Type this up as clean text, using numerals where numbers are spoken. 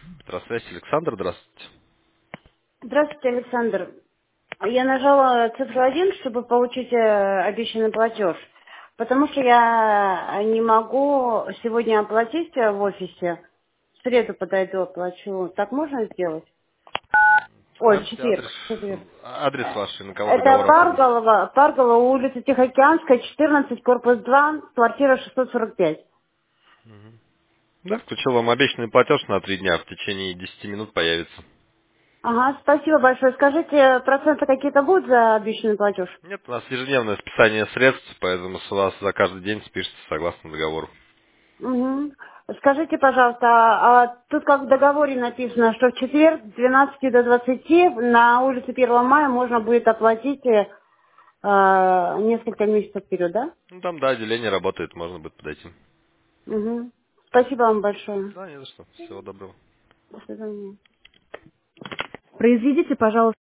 Здравствуйте, Александр, здравствуйте. Здравствуйте, Александр. Я нажала цифру 1, чтобы получить обещанный платеж, потому что я не могу сегодня оплатить в офисе. В среду подойду, оплачу. Так можно сделать? Ой, в Скажите четверг. адрес, В четверг. адрес ваш, и на кого Это договор оформить. Парголова, улица Тихоокеанская, 14, корпус 2, квартира 645. Да, включил вам обещанный платеж на 3 дня, в течение 10 минут появится. Ага, спасибо большое. Скажите, проценты какие-то будут за обещанный платеж? Нет, у нас ежедневное списание средств, поэтому с вас за каждый день спишется согласно договору. Мгм. Скажите, пожалуйста, а тут как в договоре написано, что в четверг с 12 до 20 на улице 1 мая можно будет оплатить несколько месяцев вперед, да? Ну, там, да, отделение работает, можно будет подойти. Мгм. Спасибо вам большое. Да, не за что. Всего доброго. До свидания. Произведите, пожалуйста.